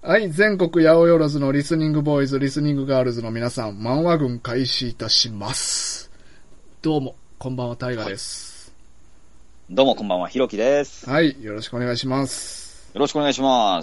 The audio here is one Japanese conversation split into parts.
はい、全国八百万のリスニングボーイズ、リスニングガールズの皆さん、漫画軍開始いたします。どうも、こんばんは、タイガです。 どうも、こんばんは、ひろきです。 はい、よろしくお願いします。 よろしくお願いします。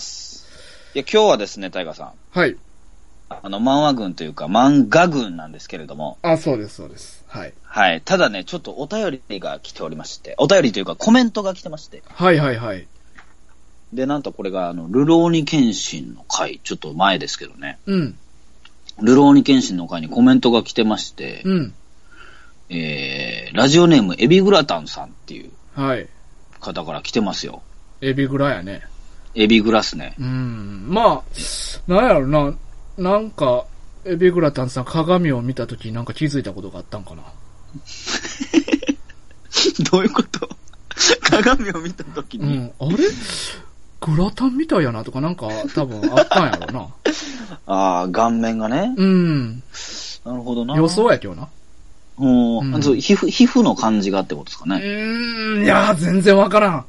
いや、今日はですね、タイガさん。 はい。 漫画軍というか、漫画軍なんですけれども。 あ、そうです、そうです。はい。 はい。ただね、ちょっとお便りが来ておりまして、お便りというかコメントが来てまして。 はいはいはい。 で、なんとこれが、ルローニケンシンの回、ちょっと前ですけどね。 うん。 ルローニケンシンの回にコメントが来てまして、 うん。 ラジオネームエビグラタンさんっていう方から来てますよ。 エビグラやね。 エビグラスね。 まあ、なんやろな、なんか、エビグラタンさん鏡を見たときなんか気づいたことがあったんかな。 どういうこと鏡を見たときに、 あれグラタンみたいやなとかなんか多分あったんやろな。 ああ、顔面がね。なるほどな。 予想やけどな。 皮膚の感じがってことですかね。 いやー、全然わからん。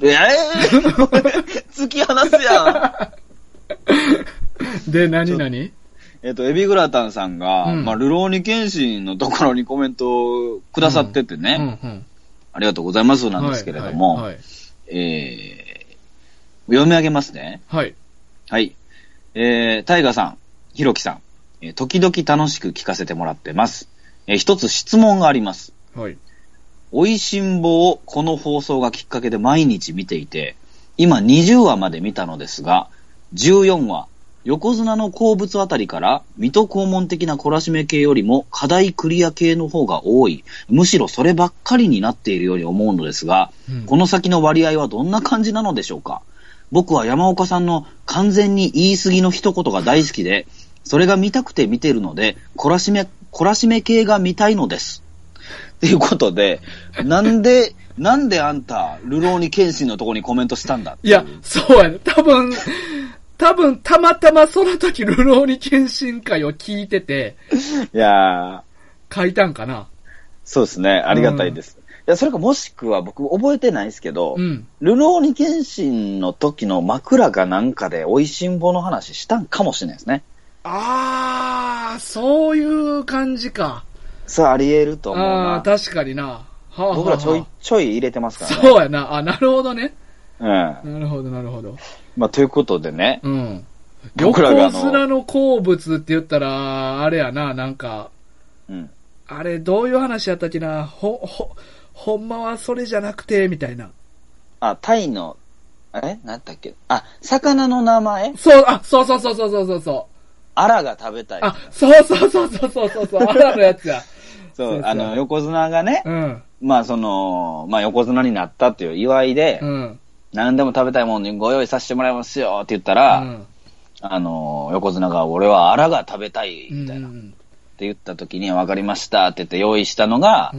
突き放すやん。で、何エビグラタンさんが、ルローニケンシンのところにコメントをくださっててね、ありがとうございますなんですけれども、読み上げますね。 はい。 はい。タイガさん、ヒロキさん、時々楽しく聞かせてもらってます。一つ質問があります。 はい。 おいしんぼをこの放送がきっかけで毎日見ていて、今20話まで見たのですが、14話、横綱の好物あたりから水戸黄門的な懲らしめ系よりも課題クリア系の方が多い。むしろそればっかりになっているように思うのですが、この先の割合はどんな感じなのでしょうか。僕は山岡さんの完全に言い過ぎの一言が大好きで、それが見たくて見てるので、懲らしめ系が見たいのです。ということで、なんであんた、ルローニケンシンのところにコメントしたんだって。 いや、そうやね。多分、たまたまその時、ルローニケンシン会を聞いてて、 いやー、書いたんかな。 そうですね。ありがたいです。いや、それかもしくは僕覚えてないですけど、ルローニケンシンの時の枕かなんかで美味しんぼの話したんかもしれないですね。 あー、そういう感じか。 そう、あり得ると思うな。 確かにな。 僕らちょい入れてますからね。 そうやな。なるほどね。 なるほど。 まあ、ということでね。 横綱の好物って言ったら、あれやな、なんか、あれ、どういう話やったっけな、ほんまはそれじゃなくて、みたいな。 タイの、なんだっけ、魚の名前そう。 アラが食べたい。 そう。アラのやつや。 そう、横綱がね、横綱になったっていう祝いで、何でも食べたいものにご用意させてもらいますよって言ったら、横綱が俺はアラが食べたいみたいな、って言った時に分かりましたって言って用意したのが、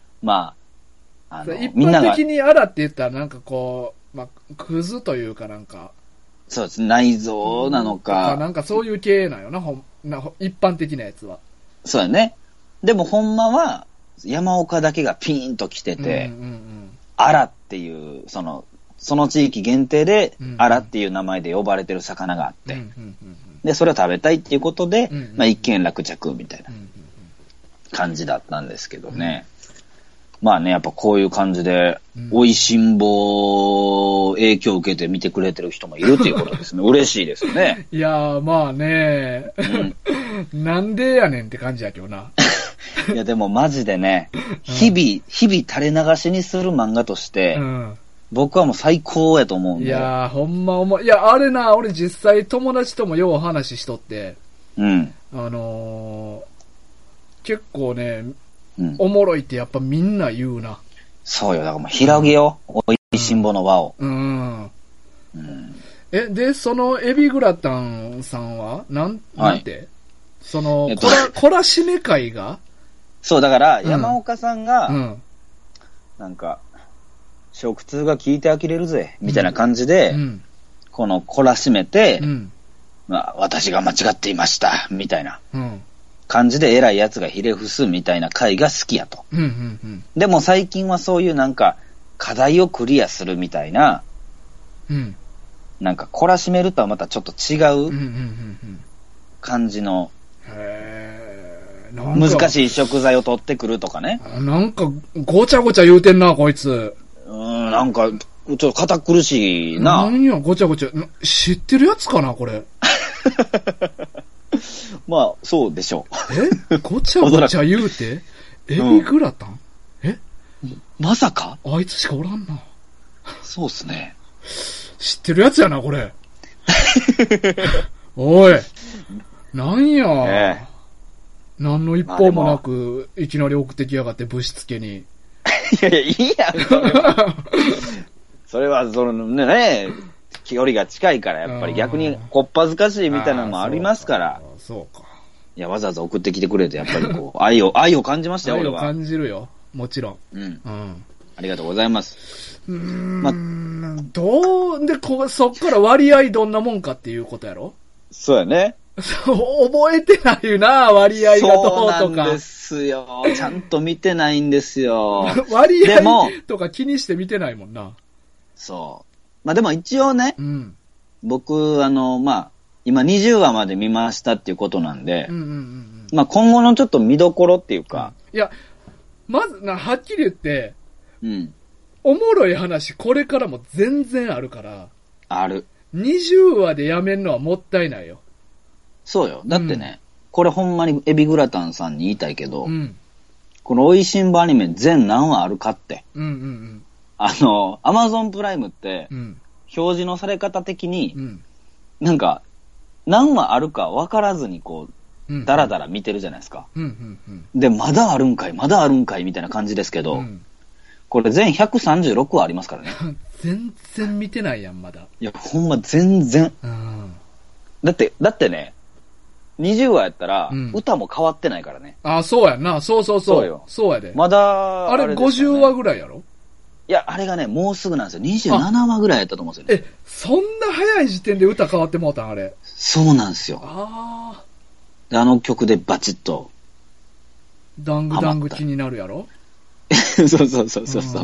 一般的にアラって言ったらなんかこう、クズというかなんか、 そうです、内臓なのか、 なんかそういう系なよな、一般的なやつは。 そうやね。でもほんまは山岡だけがピーンと来てて、アラっていうその地域限定でアラっていう名前で呼ばれてる魚があって、でそれを食べたいっていうことで、一見落着みたいな感じだったんですけどね。まあね、やっぱこういう感じで、おいしんぼ影響を受けて見てくれてる人もいるということですね。嬉しいですね。 いやー、まあね、なんでやねんって感じやけどな。 いやでもマジでね、日々垂れ流しにする漫画として、僕はもう最高やと思うんで。 いやー、ほんまいや、あれな、俺実際友達ともよう話しとって、結構ね、おもろいってやっぱみんな言うな。 そうよ、だからもう広げよう、おいしんぼの輪を。 で、そのエビグラタンさんはなんてその、懲らしめ会がそう、だから、山岡さんが、なんか、食通が聞いて呆れるぜ、みたいな感じで、この懲らしめて、私が間違っていました、みたいな感じで偉いやつがひれ伏すみたいな会が好きやと。でも最近はそういうなんか、課題をクリアするみたいな、 なんか懲らしめるとはまたちょっと違う感じの、難しい食材を取ってくるとかね。 なんかごちゃごちゃ言うてんな、こいつ。 なんか、ちょっと堅苦しいな。 何や、ごちゃごちゃ。知ってるやつかな、これ。 まあ、そうでしょう。ごちゃごちゃ言うてエビグラタン、 まさかあいつしかおらんな。 そうっすね。 知ってるやつやな、これ。おい。なんや。何の一報もなく、いきなり送ってきやがって、ぶしつけに。 いやいや、いいやん。それは、そのね、距離が近いから、やっぱり逆にこっぱずかしいみたいなのもありますから。 そうか。 いや、わざわざ送ってきてくれて、やっぱりこう、愛を感じましたよ、俺は。 愛を感じるよ。もちろん。 ありがとうございます。 どう、で、そっから割合どんなもんかっていうことやろ？ そうやね。 そう、覚えてないよな、割合がどうとか。 そうなんですよ。ちゃんと見てないんですよ。 割合とか気にして見てないもんな。 そう。まあでも一応ね、僕、まあ、今20話まで見ましたっていうことなんで、まあ今後のちょっと見どころっていうか。 いや、まずはっきり言って、おもろい話これからも全然あるから。 ある。 20話でやめんのはもったいないよ。 そうよ。だってね、これほんまにエビグラタンさんに言いたいけど、この美味しんぼアニメ全何話あるかって。アマゾンプライムって、表示のされ方的に、なんか、何話あるか分からずにこう、だらだら見てるじゃないですか。で、まだあるんかいみたいな感じですけど、これ全136話ありますからね。 全然見てないやん、まだ。 いや、ほんま全然。だってね、20話やったら、歌も変わってないからね。 あ、そうやんな。そう。そうやで。 まだ、 あれ50話ぐらいやろ？ いや、あれがね、もうすぐなんですよ。27話ぐらいやったと思うんですよね。 そんな早い時点で歌変わってもうたん、あれ。 そうなんですよ。で、あの曲でバチッと。 ダングダング気になるやろ？ そう。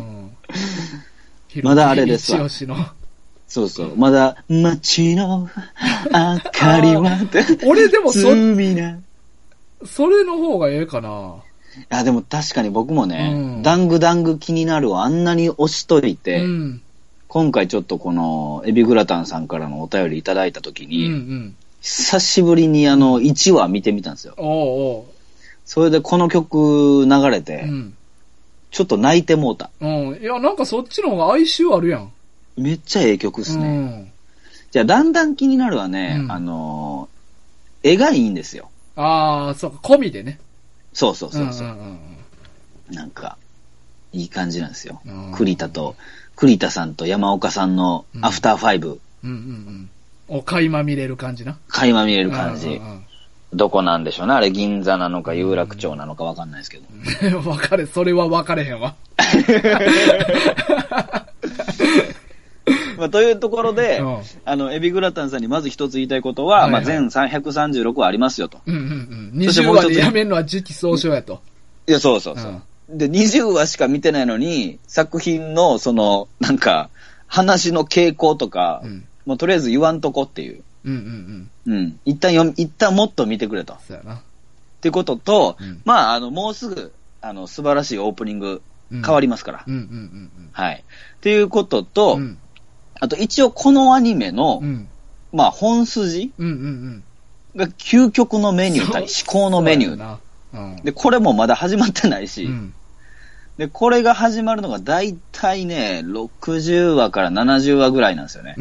まだあれですわ。そう。まだ、街の明かりは俺でもそれの方がええかな。 いや、でも確かに僕もね、ダングダング気になるをあんなに押しといて、今回ちょっとこの、エビグラタンさんからのお便りいただいたときに、久しぶりに1話見てみたんですよ。それでこの曲流れて、ちょっと泣いてもうた。 いや、なんかそっちの方が哀愁あるやん。 めっちゃええ曲っすね。じゃあ、だんだん気になるはね、絵がいいんですよ。 そうか、込みでね。 そう。なんか、いい感じなんですよ。栗田さんと山岡さんのアフターファイブ。 垣間見れる感じな。 垣間見れる感じ。どこなんでしょうね。あれ銀座なのか有楽町なのかわかんないですけど。 それは分かれへんわ。 まあ、というところで、エビグラタンさんにまず一つ言いたいことは、まあ、全136話ありますよと。 20話でやめるのは時期尚早やと。 いや、そう。で、20話しか見てないのに、作品の、なんか、話の傾向とか、もうとりあえず言わんとこっていう。一旦もっと見てくれと。 そうやな。 っていうことと、まあ、もうすぐ、素晴らしいオープニング、変わりますから。はい。っていうことと、あと一応このアニメの、まあ本筋が究極のメニュー対至高のメニュー。で、これもまだ始まってないし、で、これが始まるのがだいたいね、60話から70話ぐらいなんですよね。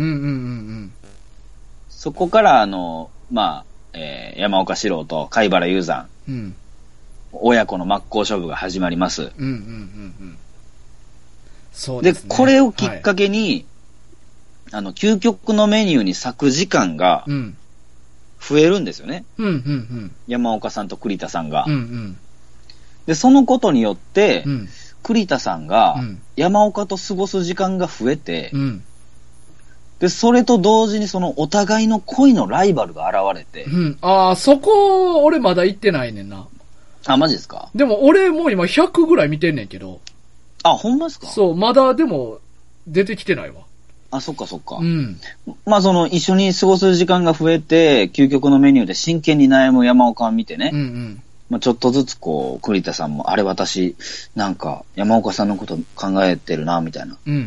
そこから、まあ、山岡四郎と貝原雄山、親子の真っ向勝負が始まります。 そうですね。 で、これをきっかけに、究極のメニューに割く時間が、増えるんですよね。山岡さんと栗田さんが。で、そのことによって、栗田さんが、山岡と過ごす時間が増えて、で、それと同時にお互いの恋のライバルが現れて。 そこ、俺まだ行ってないねんな。 あ、マジですか？ でも俺もう今100ぐらい見てんねんけど。 あ、ほんまですか？ そう、まだでも出てきてないわ。 あ、そっかそっか。 うん。 まあ一緒に過ごす時間が増えて、究極のメニューで真剣に悩む山岡を見てね。 うんうん。 まあちょっとずつ栗田さんも、あれ私、なんか山岡さんのこと考えてるな、みたいな。 うんうんうん。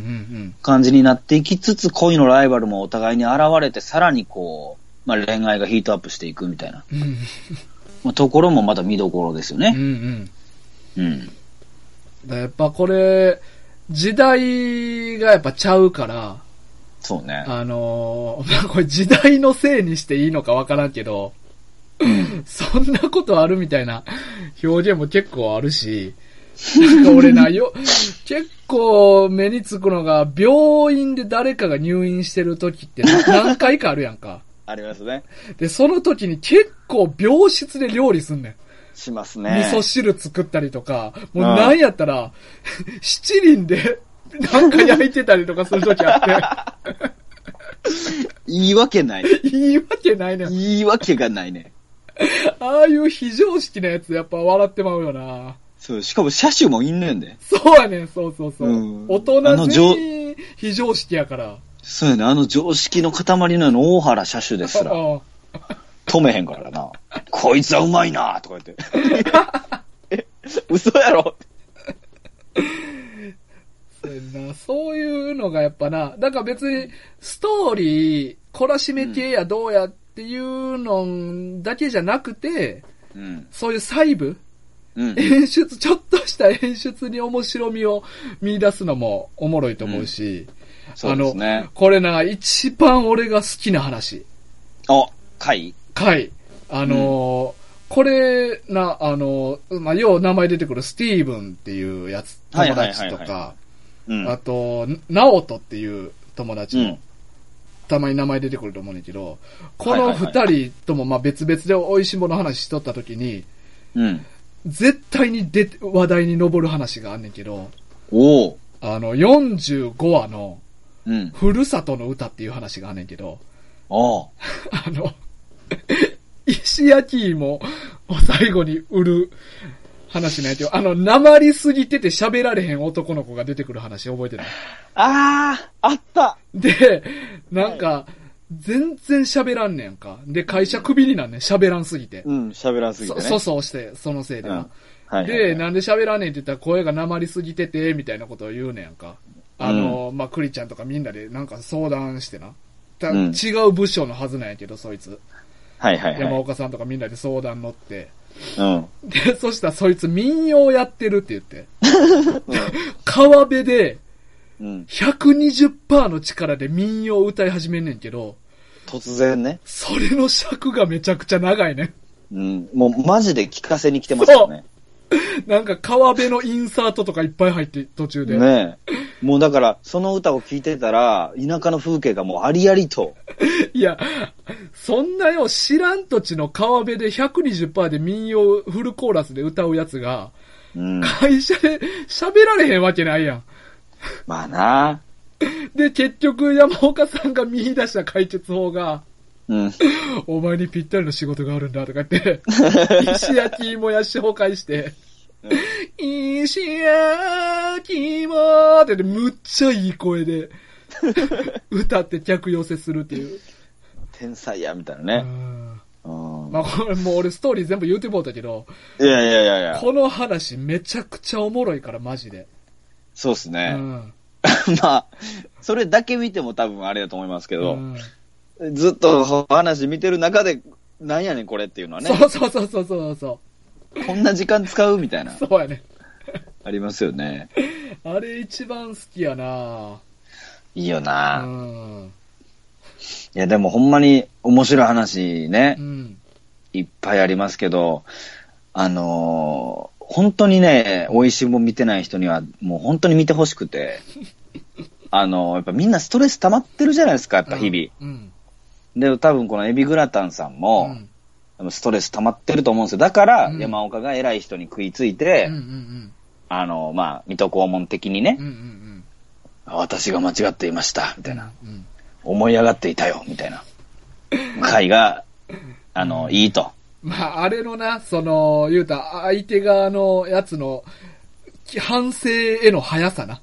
感じになっていきつつ、恋のライバルもお互いに現れて、さらにまあ恋愛がヒートアップしていくみたいな。 うん。 まあところもまた見どころですよね。 うんうん。 うん。 やっぱこれ、時代がやっぱちゃうから、 そうね。 これ時代のせいにしていいのかわからんけど、そんなことあるみたいな表現も結構あるし、なんか俺結構目につくのが、病院で誰かが入院してる時って何回かあるやんか。 ありますね。 で、その時に結構病室で料理すんねん。 しますね。 味噌汁作ったりとか、もうなんやったら、七輪でなんか焼いてたりとかする時あって。 言い訳ない。 言い訳ないねん。 言い訳がないね。 ああいう非常識なやつやっぱ笑ってまうよな。 そう、しかも車種もいんねんで。 そうやねん、そうそうそう。大人全員非常識やから。 そうやね、常識の塊の大原車種ですら。止めへんからな。こいつはうまいなとか言って。嘘やろそういうのがやっぱな、だから別にストーリー、懲らしめ系やどうやっていうのだけじゃなくて、 うん、 そういう細部、 うん、 演出、ちょっとした演出に面白みを見出すのもおもろいと思うし、 そうですね。 これな、一番俺が好きな話。 回。 これな、まあ、よう名前出てくるスティーブンっていうやつ、友達とか、あと、ナオトっていう友達も、たまに名前出てくると思うんだけど、この二人ともまあ別々で美味しんぼの話しとったときに、絶対に話題に上る話があんねんけど、45話の、ふるさとの歌っていう話があんねんけど、石焼き芋を最後に売る話なんやけど、訛りすぎてて喋られへん男の子が出てくる話覚えてない？ あった。 で、なんか、全然喋らんねんか。で、会社クビになんねん、喋らんすぎて。 喋らんすぎてね。 そうして、そのせいでな。で、なんで喋らんねんって言ったら声が訛りすぎてて、みたいなことを言うねんか。まあ、クリちゃんとかみんなでなんか相談してな。違う部署のはずなんやけど、そいつ。山岡さんとかみんなで相談乗って。で、そしたらそいつ民謡やってるって言って。川辺で、120% の力で民謡を歌い始めんねんけど。 突然ね。 それの尺がめちゃくちゃ長いね。 もうマジで聞かせに来てますよね。 なんか川辺のインサートとかいっぱい入って途中で。 ねえ。もうだから、その歌を聴いてたら、田舎の風景がもうありありと。 いや、そんなよ、知らん土地の川辺で 120% で民謡フルコーラスで歌うやつが、会社で喋られへんわけないやん。 まあな。 で、結局山岡さんが見出した解決法が、お前にぴったりの仕事があるんだとか言って、石焼き芋屋紹介して、石焼き芋ってむっちゃいい声で歌って客寄せするっていう。 天才や、みたいなね。 まあこれもう俺ストーリー全部言うてもうたけど、 いや。 この話めちゃくちゃおもろいからマジで。 そうっすね。まあ、それだけ見ても多分あれだと思いますけど、ずっと話見てる中で、なんやねんこれっていうのはね。 そう。 こんな時間使うみたいな。 そうやね。 ありますよね。 あれ一番好きやな。 いいよな。いやでもほんまに面白い話ね、いっぱいありますけど、本当にね、美味しいもん見てない人にはもう本当に見てほしくて、やっぱみんなストレス溜まってるじゃないですか、やっぱ日々。で、多分このエビグラタンさんも、ストレス溜まってると思うんですよ。だから、山岡が偉い人に食いついて、まあ、水戸黄門的にね、私が間違っていました、みたいな。思い上がっていたよ、みたいな。回が、いいと。 まあ、あれのな、言うた、相手側のやつの、反省への速さな。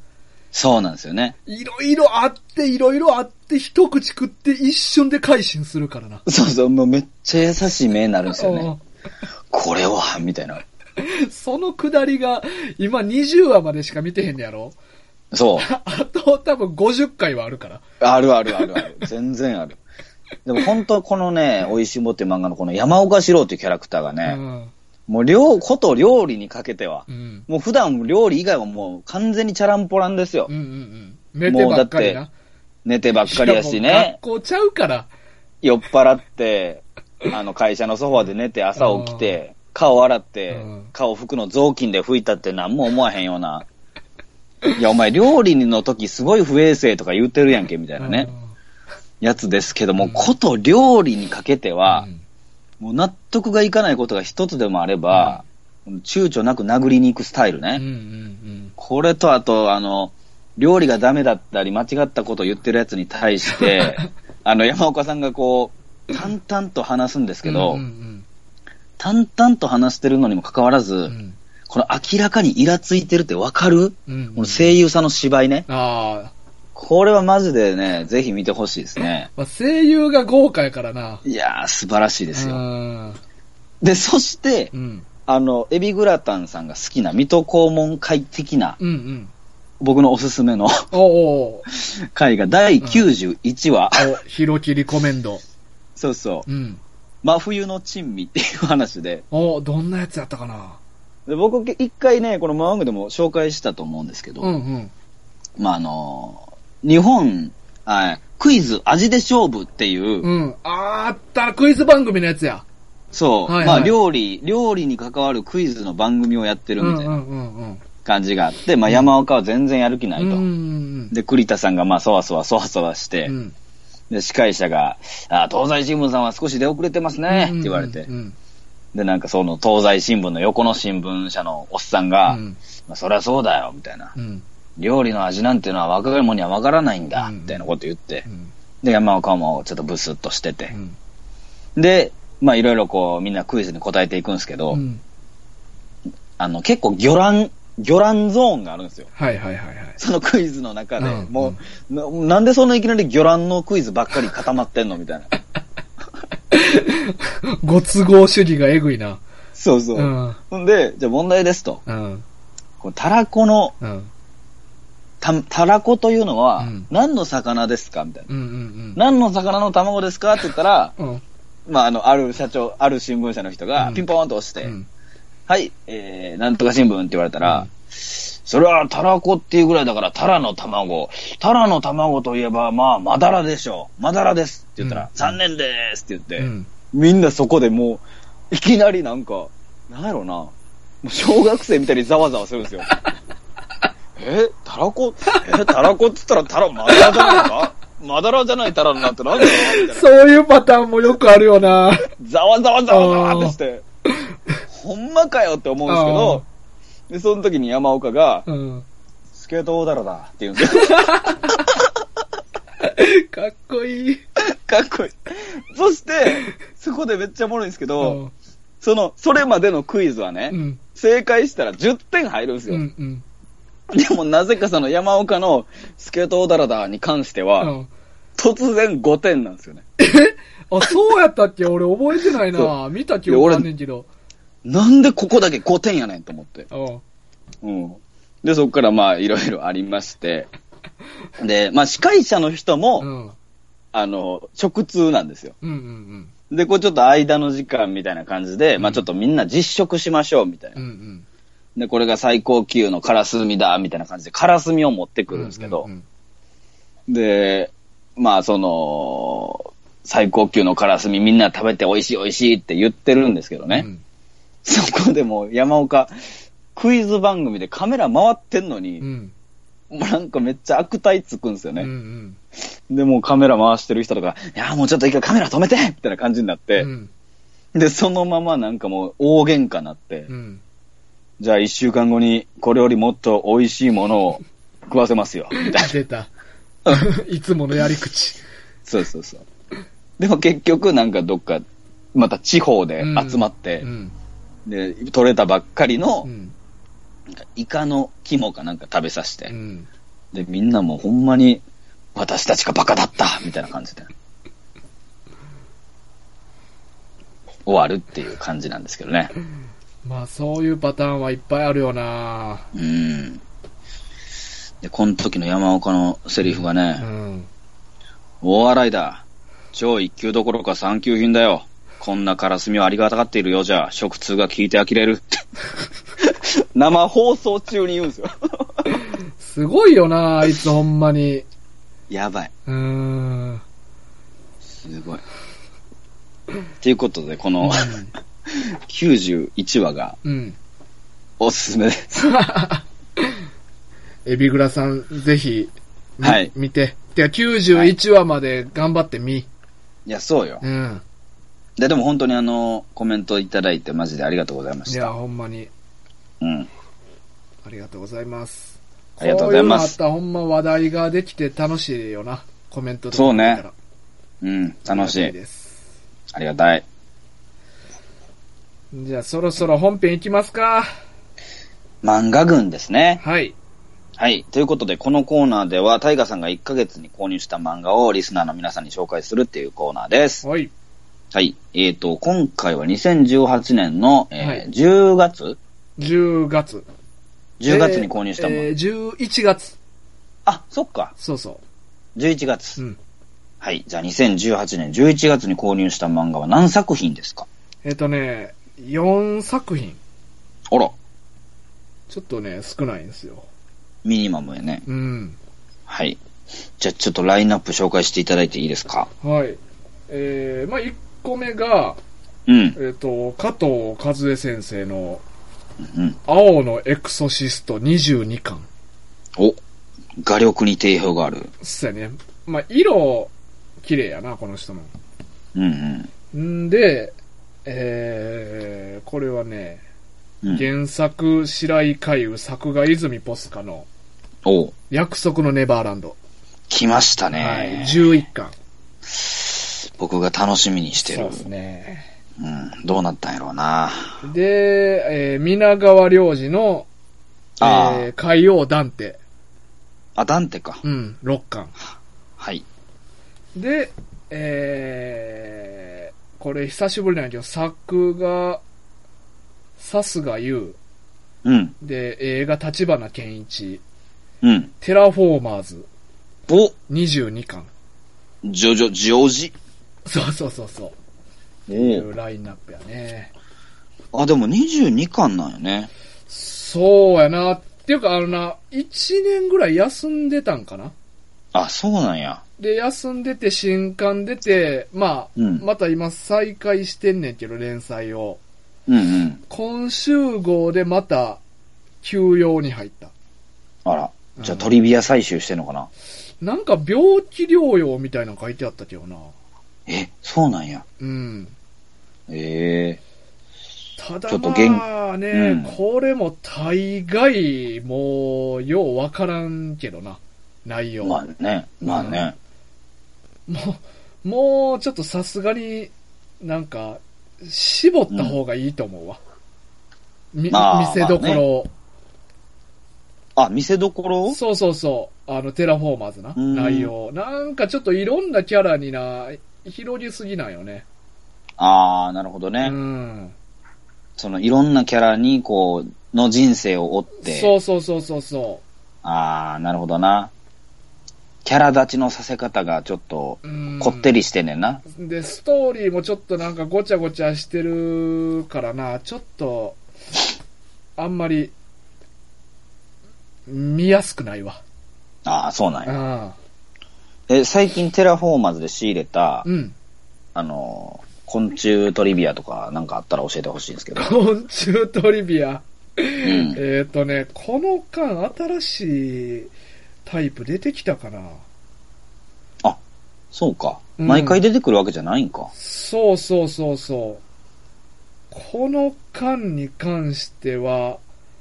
そうなんですよね。 いろいろあって、一口食って一瞬で改心するからな。 そうそう、もうめっちゃ優しい目になるんですよね。これは、みたいな。 そのくだりが、今20話までしか見てへんねやろ？ そう。 あと多分50回はあるから。 ある。全然ある。でも本当このね、美味しんぼっていう漫画のこの山岡四郎っていうキャラクターがね、もうこと料理にかけては、もう普段料理以外はもう完全にチャランポランですよ。 寝てばっかりな。 寝てばっかりやしね。 学校ちゃうから。 酔っ払って、会社のソファで寝て朝起きて、顔洗って、顔拭くの雑巾で拭いたって何も思わへんような。いや、お前料理の時すごい不衛生とか言ってるやんけ、みたいなね。やつですけども、こと料理にかけては、もう納得がいかないことが一つでもあれば、躊躇なく殴りに行くスタイルね。これとあと、料理がダメだったり間違ったことを言ってるやつに対して、山岡さんがこう、淡々と話すんですけど、淡々と話してるのにもかかわらず、この明らかにイラついてるってわかる、この声優さんの芝居ね。これはマジでね、ぜひ見てほしいですね。 声優が豪華やからな。 いやー、素晴らしいですよ。で、そして、エビグラタンさんが好きな水戸黄門会的な、僕のおすすめの回が第91話。 ヒロキリコメンド。 そうそう。真冬の珍味っていう話で。 どんなやつやったかな。 で僕一回ね、このマングでも紹介したと思うんですけど、まあ日本、クイズ味で勝負っていう。 あったクイズ番組のやつや。 そう。まあ料理に関わるクイズの番組をやってるみたいな感じがあって、まあ山岡は全然やる気ないと。で、栗田さんがまあそわそわして、で、司会者が、東西新聞さんは少し出遅れてますねって言われて。で、なんかその東西新聞の横の新聞社のおっさんが、まあそりゃそうだよ、みたいな。料理の味なんていうのは若い者にはわからないんだ、みたいなこと言って、で、山岡もちょっとブスッとしてて、で、まあいろいろこうみんなクイズに答えていくんですけど、結構魚卵ゾーンがあるんですよ。そのクイズの中で、もう、なんでそんないきなり魚卵のクイズばっかり固まってんのみたいな。 ご都合主義がえぐいな。 そうそう。ほんで、じゃあ問題ですと。たらこの、たらこというのは、何の魚ですかみたいな。何の魚の卵ですかって言ったら、まあ、ある新聞社の人がピンポーンと押して、はい、なんとか新聞って言われたら、それはたらこっていうぐらいだから、たらの卵といえば、まあ、まだらでしょう。まだらですって言ったら、残念ですって言って、みんなそこでもう、いきなりなんか、なんやろな、小学生みたいにざわざわするんですよ。たらこって言ったら、たらまだらじゃないかまだらじゃないたらなんてなんだろうみたいな。 そういうパターンもよくあるよな。 ざわざわってして、ほんまかよって思うんですけど、で、その時に山岡が、スケート大だらだって言うんですよ。 かっこいい。 かっこいい。そして、そこでめっちゃおもろいんですけど、それまでのクイズはね、正解したら10点入るんですよ。でもなぜかその山岡のスケート大だらだに関しては、突然5点なんですよね。 そうやったっけ俺覚えてないな。見た記憶あんねんけど。 なんでここだけ5点やねんと思って。で、そこからまあいろいろありまして。で、まあ司会者の人も、直通なんですよ。で、こうちょっと間の時間みたいな感じで、まあちょっとみんな実食しましょうみたいな。で、これが最高級のカラスミだみたいな感じで、カラスミを持ってくるんですけど、で、まあ最高級のカラスミみんな食べて美味しい美味しいって言ってるんですけどね。そこでも山岡、クイズ番組でカメラ回ってんのに、なんかめっちゃ悪態つくんですよね。で、もうカメラ回してる人とか、いやもうちょっと一回カメラ止めてみたいな感じになって、で、そのままなんかもう大喧嘩になって、じゃあ1週間後にこれよりもっと美味しいものを食わせますよ。みたいな。 出た。いつものやり口。 そう。でも結局なんかどっか、また地方で集まって、で、取れたばっかりの、イカの肝かなんか食べさせて、 で、みんなもほんまに、私たちがバカだったみたいな感じで。終わるっていう感じなんですけどね。 まあそういうパターンはいっぱいあるよな。 で、この時の山岡のセリフがね、 うん。 大笑いだ。超一級どころか三級品だよ。こんなカラスミをありがたがっているようじゃ、食通が聞いて呆れる。生放送中に言うんですよ。 すごいよな、あいつほんまに。 やばい。すごい。ということで、この、91話が、おすすめです。 エビグラさん、ぜひ、 はい。 見て。てか、91話まで頑張ってみ。 いや、そうよ。でも本当にコメントいただいてマジでありがとうございました。 いや、ほんまに。ありがとうございます。 ありがとうございます。 こういうのあったらほんま話題ができて楽しいよな。コメントとか。 そうね。楽しい。ありがたい。 じゃあそろそろ本編いきますか。 漫画群ですね。 はい。 はい。ということで、このコーナーでは、タイガさんが1ヶ月に購入した漫画をリスナーの皆さんに紹介するっていうコーナーです。 はい。 はい。今回は2018年の、10月 ?10 月。 10月に購入したもの。 11月。 あ、そっか。 そうそう。 11月。はい。じゃあ2018年11月に購入した漫画は何作品ですか ？4作品。 あら。 ちょっとね、少ないんですよ。 ミニマムやね。はい。じゃあちょっとラインナップ紹介していただいていいですか？ はい。まあ、1個目が、加藤和恵先生の、青のエクソシスト22巻。 お、画力に定評がある。 そうやね。まあ、色、綺麗やな、この人の。んで、これはね、原作、白井海宇、作画泉ポスカの、約束のネバーランド。 来ましたね。 はい、11巻。 僕が楽しみにしてる。 そうですね。 どうなったんやろうな。 で、皆川良二の、海王ダンテ。 あ、ダンテか。 6巻。 はい。 で、これ久しぶりなんやけど、作が、さすが優。で、映画立花健一。テラフォーマーズ。22巻。 ジョージ。 そうそうそうそう。っていうラインナップやね。 あ、でも22巻なんよね。 そうやな。っていうか1年ぐらい休んでたんかな。 あ、そうなんや。 で、休んでて新刊出て、まあ、また今再開してんねんけど、連載を。今週号でまた休養に入った。 あら。じゃあトリビア採集してんのかな？ なんか病気療養みたいなの書いてあったけどな。 そうなんや。 ただまあね、これも大概もうようわからんけどな、内容。 まあね。 もうちょっとさすがになんか絞った方がいいと思うわ。見せどころを。 見せどころを？ そうそうそう。テラフォーマーズな、内容。なんかちょっといろんなキャラに広げすぎなんよね。 なるほどね。そのいろんなキャラにの人生を追って。 そう。 なるほどな。キャラ立ちのさせ方がちょっとこってりしてんねんな。 で、ストーリーもちょっとなんかごちゃごちゃしてるからな、ちょっと、あんまり、見やすくないわ。 そうなんや。最近テラフォーマーズで仕入れた、昆虫トリビアとかなんかあったら教えてほしいんですけど。 昆虫トリビア。この間新しいタイプ出てきたかな。 そうか。毎回出てくるわけじゃないんか。 そう。この間に関しては、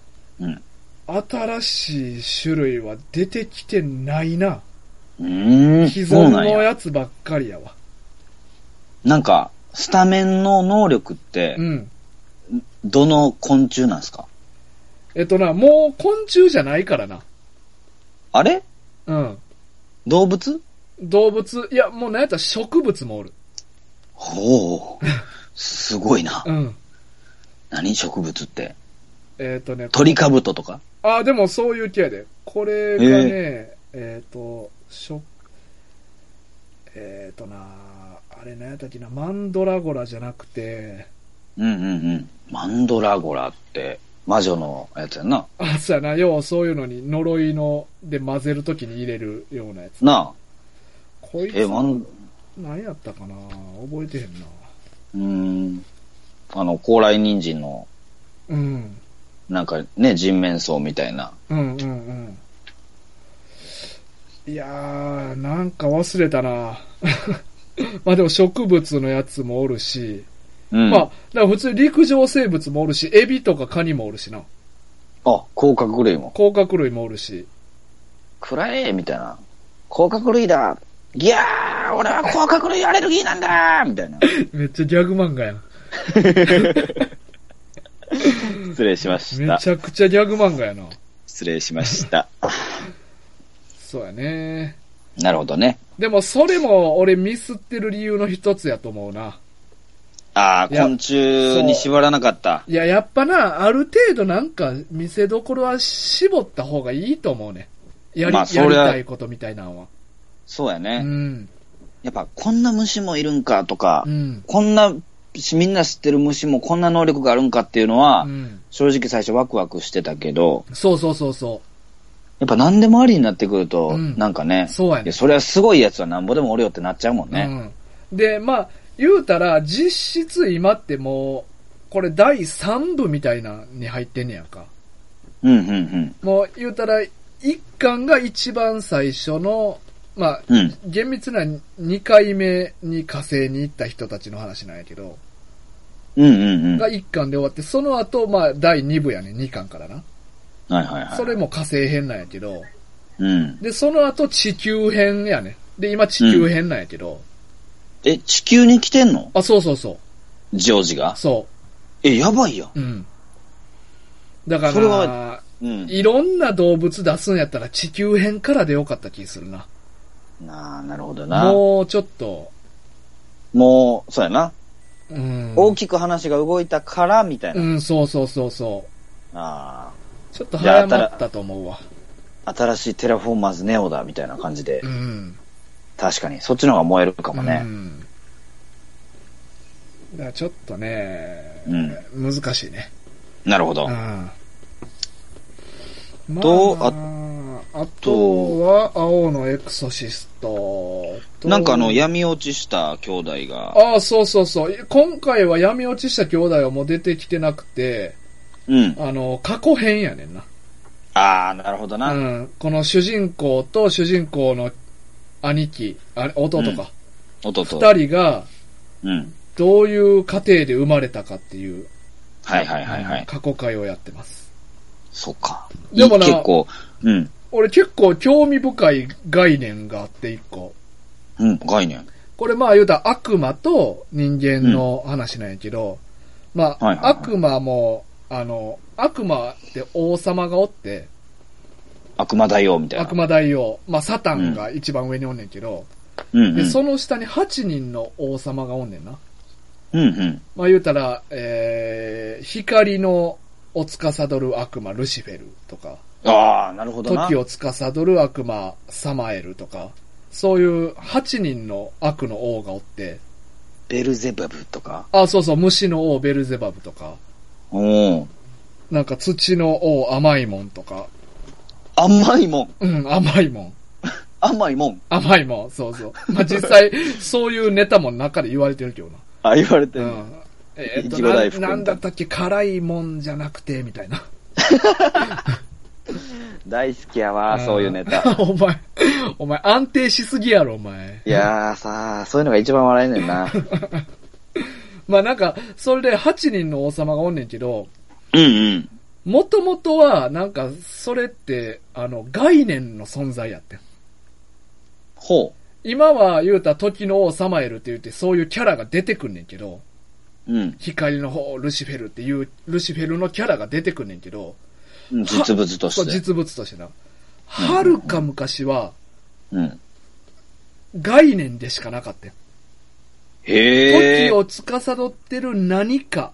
新しい種類は出てきてないな。既存のやつばっかりやわ。 なんか、スタメンの能力って、どの昆虫なんすか？ もう昆虫じゃないからな。 あれ？ うん。 動物？ いや、もうなんやったら植物もおる。 ほう。すごいな。 うん。 何植物って。 ね。 鳥かぶととか？ あ、でもそういう系やで。これがね、あれ何やったっけな、マンドラゴラじゃなくて、 うんうんうん。マンドラゴラって、魔女のやつやな。 あ、そうやな、要はそういうのに呪いので混ぜるときに入れるようなやつ。 なあ。 こいつ、何やったかな、覚えてへんな。 高麗人参の、 うん。 なんかね、人面草みたいな。 うんうんうん。いやー、なんか忘れたな。まあでも植物のやつもおるし、 うん。 まあ、だから普通に陸上生物もおるし、エビとかカニもおるしな。 あ、甲殻類も。 甲殻類もおるし。 くらえみたいな。甲殻類だ。いやー、俺は甲殻類アレルギーなんだみたいな。 めっちゃギャグ漫画やん。 失礼しました。 めちゃくちゃギャグ漫画やな。 失礼しました。 そうやね。 なるほどね。 でもそれも俺ミスってる理由の一つやと思うな。 ああ、昆虫に縛らなかった。 いや、やっぱな、ある程度なんか見せどころは絞った方がいいと思うね。やりたいことみたいなのは。 そうやね。 うん。 やっぱこんな虫もいるんかとか、 うん、 こんな、みんな知ってる虫もこんな能力があるんかっていうのは、 うん、 正直最初ワクワクしてたけど、 そう。 やっぱ何でもありになってくると、 うん、 なんかね、 そうやね。 それはすごいやつはなんぼでもおるよってなっちゃうもんね。 うん。で、まあ、言うたら、実質今ってもう、これ第3部みたいなに入ってんねやんか。 うんうんうん。 もう言うたら、1巻が一番最初の、まあ、 うん、 厳密な2回目に火星に行った人たちの話なんやけど、 うんうんうん。 が1巻で終わって、その後、まあ、第2部やね、2巻からな。 はいはいはい。 それも火星編なんやけど、 うん。 で、その後地球編やね。で、今地球編なんやけど。 地球に来てんの？ あ、そう。 ジョージが？ そう。 やばいやん。 うん。だから、 それは、うん。 いろんな動物出すんやったら地球編からでよかった気するな。 なるほどな。 もうちょっと。 もう、そうやな。 うん。 大きく話が動いたから、みたいな。 うん、そう。 ああ。 ちょっと早まったと思うわ。 新しいテラフォーマーズネオだ、みたいな感じで。 うん。 確かに。そっちの方が燃えるかもね。 うん。だからちょっとね、難しいね。 なるほど。 うん。まあとは、青のエクソシストと。 なんか闇落ちした兄弟が。 ああ、そう。今回は闇落ちした兄弟はもう出てきてなくて、 うん。 過去編やねんな。 ああ、なるほどな。 うん。この主人公と主人公の兄貴、弟か。 弟。 二人が、 うん。 どういう家庭で生まれたかっていう。 はい。 過去回をやってます。 そっか。 でもな、 結構、うん。 俺結構興味深い概念があって一個。 うん、概念。 これまあ言うたら悪魔と人間の話なんやけど、まあ、悪魔も、悪魔って王様がおって、 悪魔大王みたいな。 悪魔大王。まあ、サタンが一番上におんねんけど、で、その下に8人の王様がおんねんな。まあ言うたら、光のを司る悪魔ルシフェルとか、 ああ、なるほどな。 時を司る悪魔サマエルとか、そういう8人の悪の王がおって、 ベルゼバブとか。 あ、そう、虫の王ベルゼバブとか、なんか土の王甘いもんとか。 甘いもん。 うん、甘いもん。 甘いもん。 甘いもん、そう。まあ、実際、そういうネタも中で言われてるけどな。 あ、言われてる。 なんだったっけ、辛いもんじゃなくて、みたいな。 大好きやわ、そういうネタ。 お前安定しすぎやろ、お前。 いやーさ、そういうのが一番笑えんねんな。 まあなんか、それで8人の王様がおんねんけど、もともとは、なんか、それって、概念の存在やってん。 ほう。 今は言うた時の王サマエルって言って、そういうキャラが出てくんねんけど、光の方、ルシフェルっていう、ルシフェルのキャラが出てくんねんけど、 実物として。 実物としてな。 はるか昔は、 うん。 概念でしかなかったよ。 へえ。 時を司ってる何か、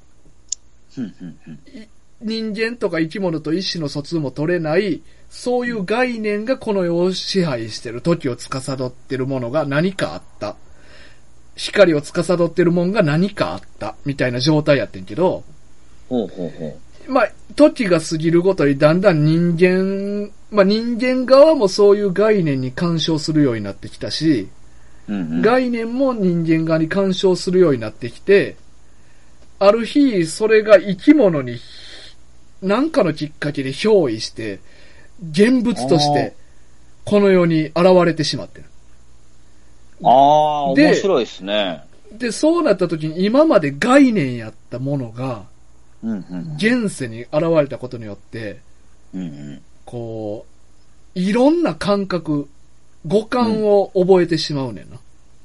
人間とか生き物と意思の疎通も取れない、そういう概念がこの世を支配してる、時を司ってるものが何かあった。光を司ってるもんが何かあった、みたいな状態やってんけど、 ほうほうほう。 まあ、時が過ぎるごとにだんだん人間側もそういう概念に干渉するようになってきたし、概念も人間側に干渉するようになってきて、ある日、それが生き物に何かのきっかけで憑依して、現物として、この世に現れてしまってる。 面白いですね。 で、そうなった時に今まで概念やったものが、現世に現れたことによって、こう、いろんな感覚、五感を覚えてしまうねんな。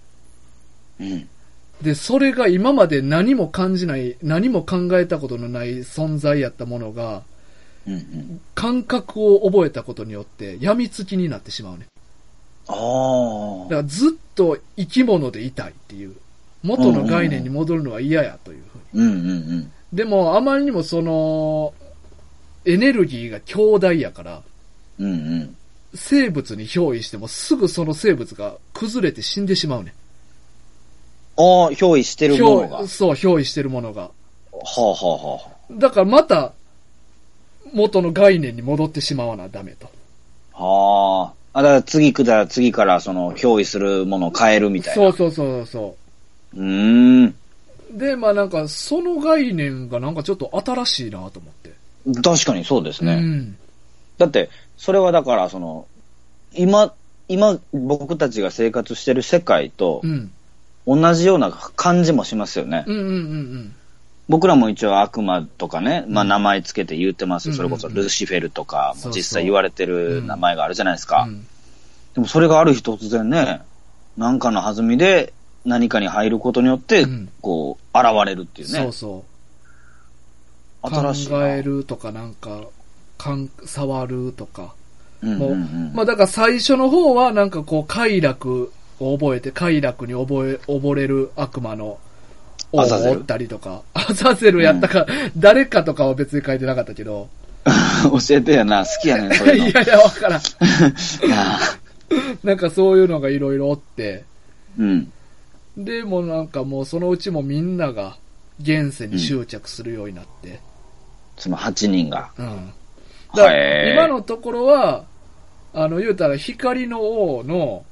で、それが今まで何も感じない、何も考えたことのない存在やったものが、感覚を覚えたことによって病みつきになってしまうね。だからずっと生き物でいたいっていう、元の概念に戻るのは嫌やというふうに。でも、あまりにもその、エネルギーが強大やから、生物に憑依してもすぐその生物が崩れて死んでしまうね。 憑依してるものが。 そう、憑依してるものが。 はあはあはあ。 だからまた、元の概念に戻ってしまわなダメと。 はあ。だから次からその、憑依するものを変えるみたいな。 そう。で、まあなんか、その概念がなんかちょっと新しいなと思って。 確かにそうですね。だって、それはだからその、今僕たちが生活してる世界と、同じような感じもしますよね。僕らも一応悪魔とかね、まあ名前つけて言ってますよ。それこそルシフェルとかも実際言われてる名前があるじゃないですか。でもそれがある日突然ね、なんかの弾みで何かに入ることによって、こう、現れるっていうね。新しいな。 考えるとかなんか、触るとか。まあだから最初の方はなんかこう快楽を覚えて、快楽に溺れる悪魔の王を追ったりとか。アザゼルやったか、誰かとかは別に書いてなかったけど。 教えてやな、好きやねん、そういうの。 いや、わからん。なんかそういうのがいろいろおって。でもなんかもうそのうちもみんなが現世に執着するようになって。 その8人が。 だから今のところは、言うたら光の王の、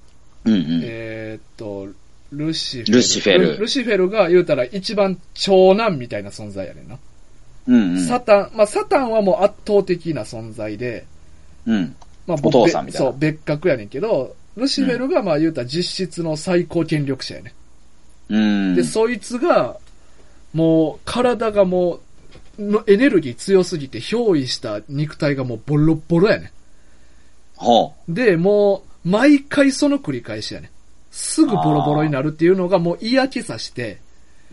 ルシフェルが言うたら一番長男みたいな存在やねんな。サタンはもう圧倒的な存在で、 まあお父さんみたいな。 そう、別格やねんけど、ルシフェルがまあ言うたら実質の最高権力者やねん。で、そいつが、もう体がもう、のエネルギー強すぎて憑依した肉体がもうボロボロやねん。で、もう、毎回その繰り返しやねん。すぐボロボロになるっていうのがもう嫌気さして、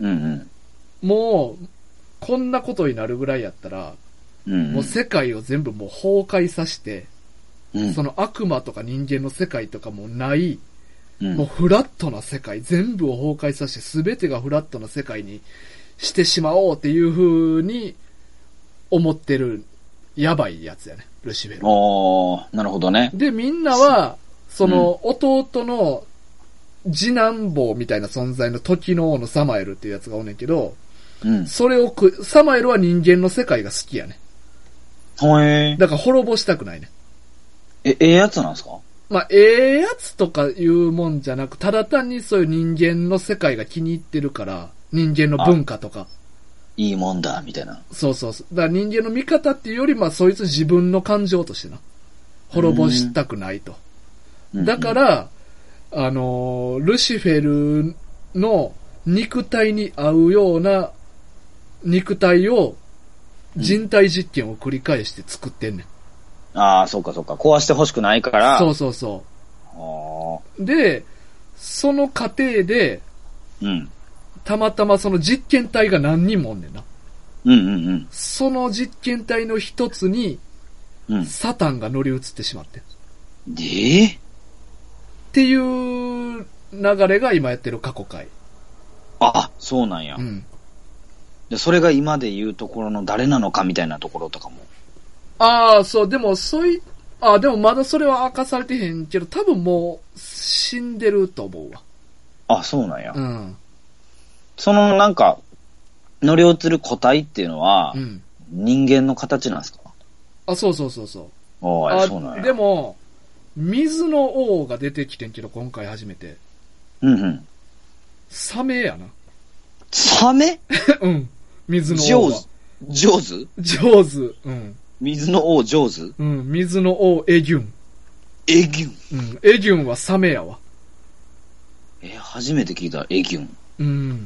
もう、こんなことになるぐらいやったら、もう世界を全部もう崩壊させて、その悪魔とか人間の世界とかもない、もうフラットな世界、全部を崩壊させて全てがフラットな世界にしてしまおうっていう風に思ってるやばいやつやね、ルシフェル。 なるほどね。 で、みんなは、その弟の次男坊みたいな存在の時の王のサマエルっていうやつがおんねんけど、それをサマエルは人間の世界が好きやね。だから滅ぼしたくないね。 やつなんですか？ まあ、やつとかいうもんじゃなく、ただ単にそういう人間の世界が気に入ってるから、人間の文化とか。 いいもんだ、みたいな。 そう。だから人間の味方っていうより、まあ、そいつ自分の感情としてな。滅ぼしたくないと。だから、ルシフェルの肉体に合うような肉体を人体実験を繰り返して作ってんねん。 そうか。壊してほしくないから。 そう。で、その過程で、たまたまその実験体が何人もおんねんな。その実験体の一つに、サタンが乗り移ってしまって。 っていう流れが今やってる過去回。 あ、そうなんや。 うん。 で、それが今で言うところの誰なのかみたいなところとかも。 ああ、そう、でもでもまだそれは明かされてへんけど、多分もう死んでると思うわ。 あ、そうなんや。 うん。 そのなんか、乗り移る個体っていうのは、 うん。 人間の形なんですか？ あ、そう。 そうなんや。 でも、水の王が出てきてんけど、今回初めて。 うんうん。 サメやな。 サメ？ うん。水の王は。 上手？ 上手。うん。 水の王上手？ うん。水の王エギュン。 エギュン。 うん。エギュンはサメやわ。 初めて聞いた、エギュン。 うん。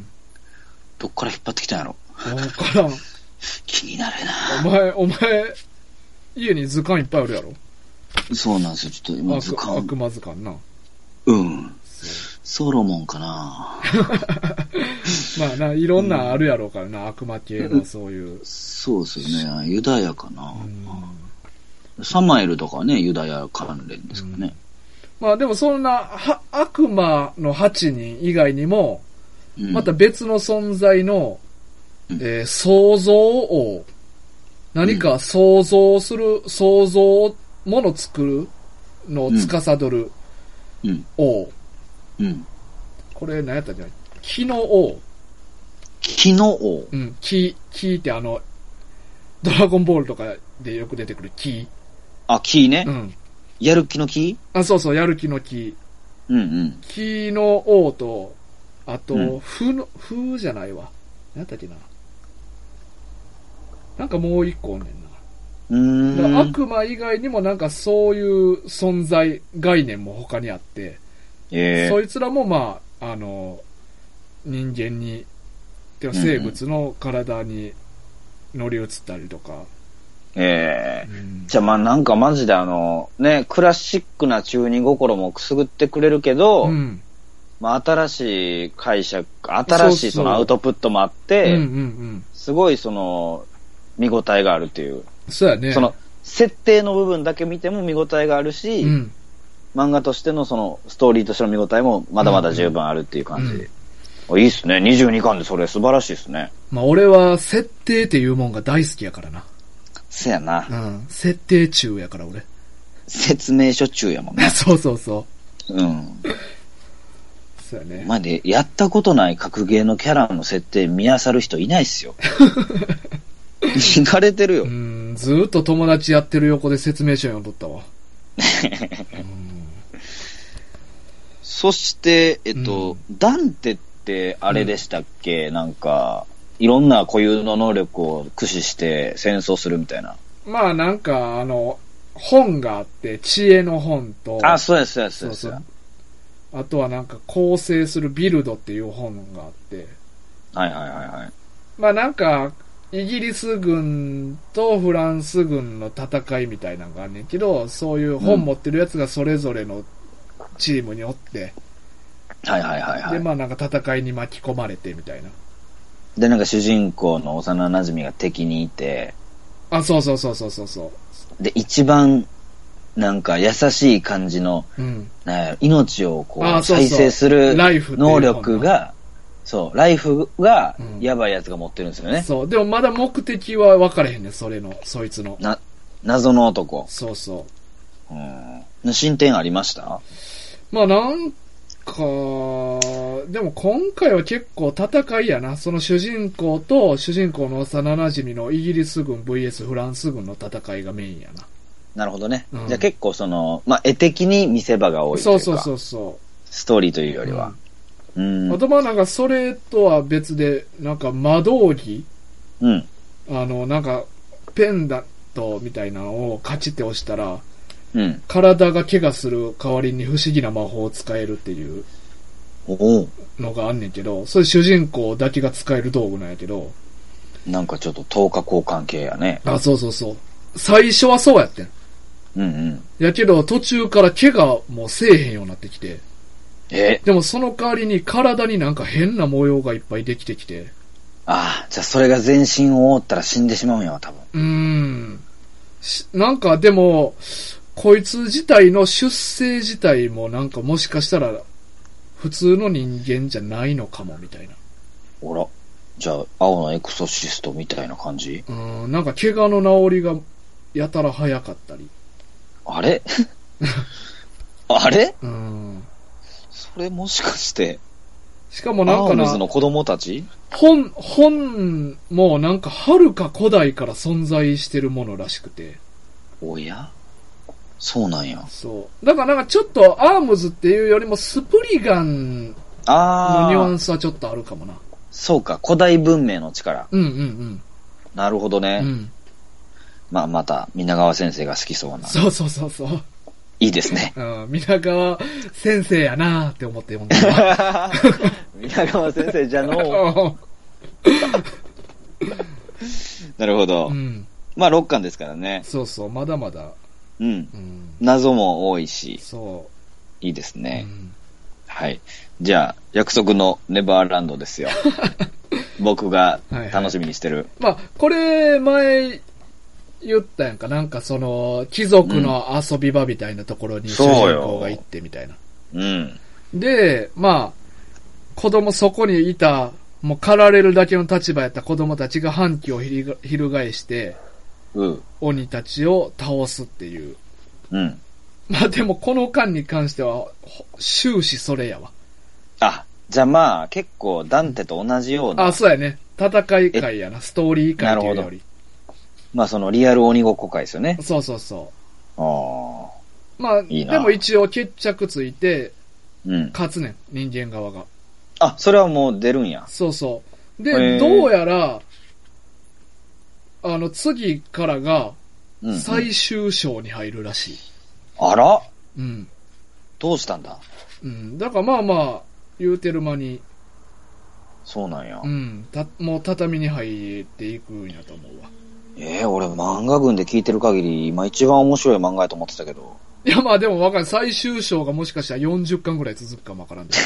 どっから引っ張ってきたんやろ。 わからん。 気になるな。 お前、家に図鑑いっぱいあるやろ。 そうなんですよ。ちょっと今図鑑。 悪魔図鑑な。 うん。ソロモンかな。 まあな、いろんなあるやろうからな、悪魔系のそういう。 そうですよね。ユダヤかな。サマエルとかはね、ユダヤ関連ですかね。 まあでもそんな、悪魔の8人以外にも、また別の存在の、創造王。何か想像する、想像、もの作るのを司る王。これ何やったっけ？木の王。 木の王？ うん。木ってドラゴンボールとかでよく出てくる木。 あ、木ね。 うん。 やる気の木？ あ、そう、やる気の木。木の王と、あと、風じゃないわ。何やったっけな。なんかもう一個おんねんな。だから悪魔以外にもなんかそういう存在、概念も他にあって、そいつらもまあ、人間に、生物の体に乗り移ったりとか。 じゃあまあなんかマジでね、クラシックな中二心もくすぐってくれるけど、まあ新しい解釈、新しいそのアウトプットもあって、すごいその、見応えがあるっていう。 そうやね。 その、設定の部分だけ見ても見応えがあるし、漫画としてのその、ストーリーとしての見応えもまだまだ十分あるっていう感じで。いいっすね。22巻でそれ素晴らしいっすね。 まあ俺は設定っていうもんが大好きやからな。 そやな。 設定中やから俺。 説明書中やもんね。 そう。 そうやね。 まあで、やったことない格ゲーのキャラの設定見漁る人いないっすよ。行かれてるよ。 ずーっと友達やってる横で説明書読んどったわ。 そして、ダンテってあれでしたっけ？なんか、いろんな固有の能力を駆使して戦争するみたいな。 まあなんか、本があって、知恵の本と、 あ、そうです。 あとはなんか構成するビルドっていう本があって。 はい。 まあなんか、イギリス軍とフランス軍の戦いみたいなのがあんねんけど、そういう本持ってるやつがそれぞれのチームにおって、で、まあなんか戦いに巻き込まれてみたいな。 で、なんか主人公の幼馴染が敵にいて、 あ、そう。 で、一番、なんか優しい感じの、命をこう、再生する能力が、ライフが、やばいやつが持ってるんですよね。 そう。でもまだ目的は分かれへんねん、そいつの。 謎の男。 そう。 進展ありました？ まあなんか、でも今回は結構戦いやな。その主人公と主人公の幼馴染のイギリス軍 VS フランス軍の戦いがメインやな。 なるほどね。じゃあ結構その、まあ絵的に見せ場が多いというか。 そう。 ストーリーというよりは。 あとまあなんかそれとは別で、なんか魔導儀なんかペンダントみたいなのをカチって押したら、体が怪我する代わりに不思議な魔法を使えるっていうのがあんねんけど、それ主人公だけが使える道具なんやけど。 なんかちょっと等価交換系やね。 あ、そう。最初はそうやってん。やけど途中から怪我もせえへんようになってきて。でもその代わりに体になんか変な模様がいっぱいできてきて。 ああ、じゃあそれが全身を覆ったら死んでしまうんやわ、多分。 なんかでも、 こいつ自体の出生自体もなんかもしかしたら普通の人間じゃないのかもみたいな。 ほら。じゃあ、青のエクソシストみたいな感じ？ なんか怪我の治りがやたら早かったり。 あれあれそれもしかして、 しかもなんかな、 アームズの子供たち？ 本もなんか遥か古代から存在してるものらしくて。 おや？そうなんや。 そう。だからなんかちょっとアームズっていうよりもスプリガンのニュアンスはちょっとあるかもな。 そうか、古代文明の力。なるほどね。まあ、また、皆川先生が好きそうな。 そう。 いいですね。 皆川先生やなーって思って読んでる。 皆川先生じゃのなるほど。まあ、6巻ですからね。 そう、まだまだ。 謎も多いし。 そう。 いいですね。はい。じゃあ、約束のネバーランドですよ。僕が楽しみにしてる。 まあ、これ、前、言ったやんか。なんかその、貴族の遊び場みたいなところに主人公が行ってみたいな。で、まあ、子供そこにいた、もう狩られるだけの立場やった子供たちが反旗を翻して、鬼たちを倒すっていう。まあでもこの間に関しては、終始それやわ。 じゃあまあ、結構ダンテと同じような。 そうやね。戦い会やな。ストーリー会というより。 まあそのリアル鬼ごっこ会ですよね。 そう。まあ、いいな。でも一応決着ついて、勝つねん。人間側が。 それはもう出るんや。 そう。で、どうやら、次からが、最終章に入るらしい。 あら？どうしたんだ？ だからまあ、言うてる間に。 そうなんや。 もう畳に入っていくんやと思うわ。 俺漫画群で聞いてる限り、今一番面白い漫画やと思ってたけど。 いやまあでもわかんない。最終章がもしかしたら40巻ぐらい続くかもわからんで。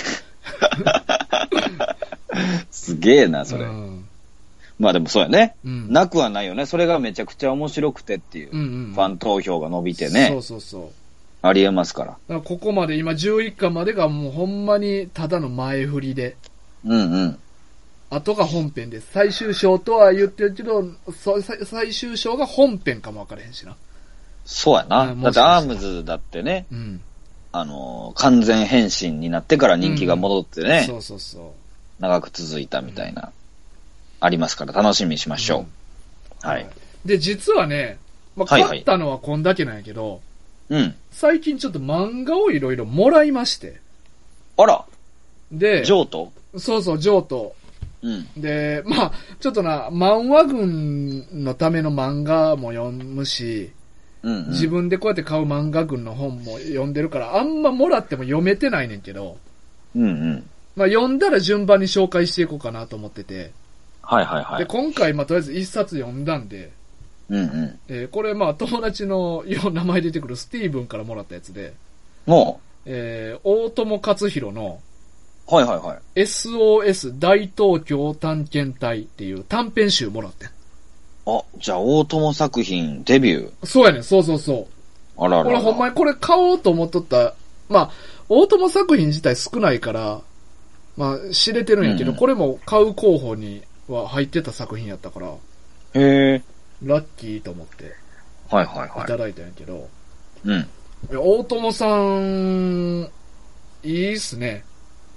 すげえな、それ。まあでもそうやね。なくはないよね。それがめちゃくちゃ面白くてっていう。ファン投票が伸びてね。 そう。 ありえますから。 だからここまで、今11巻までがもうほんまにただの前振りで。あとが本編です。最終章とは言ってるけど、最終章が本編かもわからへんしな。 そうやな。だってアームズだってね、完全変身になってから人気が戻ってね、長く続いたみたいな、ありますから楽しみにしましょう。はい。 で、実はね、買ったのはこんだけなんやけど、最近ちょっと漫画をいろいろもらいまして。 あら。 で、 譲渡？ そう、譲渡。で、まあ、ちょっとな、漫画群のための漫画も読むし、自分でこうやって買う漫画群の本も読んでるから、あんまもらっても読めてないねんけど、まあ読んだら順番に紹介していこうかなと思ってて、で、今回、まあとりあえず一冊読んだんで、これまあ友達の名前出てくるスティーブンからもらったやつで、大友克洋の、SOS 大東京探検隊っていう短編集もらってん。 じゃあ大友作品デビュー。 そうやねん、そう。 あら。 俺ほんまにこれ買おうと思っとった。まあ、大友作品自体少ないから、まあ知れてるんやけど、これも買う候補には入ってた作品やったから、ラッキーと思って、いただいたんやけど、大友さん、いいっすね。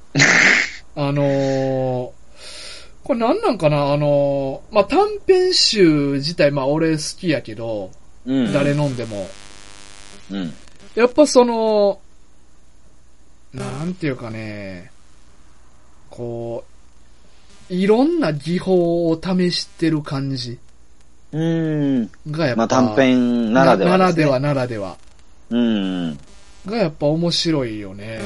これなんかなまあ、短編集自体、まあ、俺好きやけど、誰飲んでも。やっぱその、なんていうかね、こう、いろんな技法を試してる感じ。がやっぱ、 まあ、短編ならではですね。 ならでは。がやっぱ面白いよね。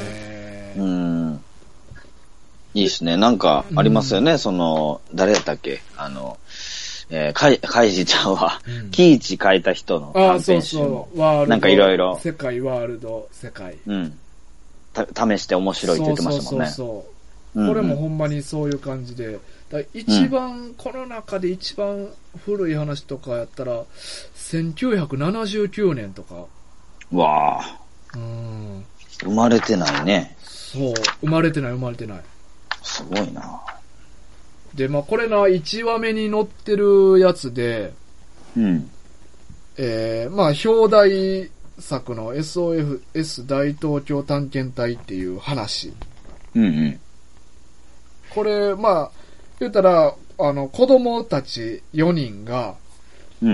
いいっすね。なんか、ありますよね。その、誰やったっけカイジちゃんは、キイチ書いた人の短編集も。なんかいろいろ。 世界、ワールド、世界。 試して面白いって言ってましたもんね。 これもほんまにそういう感じで。一番、この中で一番古い話とかやったら、1979年とか。 わあ。生まれてないね。 そう、生まれてない。 すごいな。 で、まあ、これな、1話目に載ってるやつで、 うん。 まあ、表題作の SOS 大東京探検隊っていう話。 うんうん。 これ、まあ、言ったら、子供たち4人が、 うん。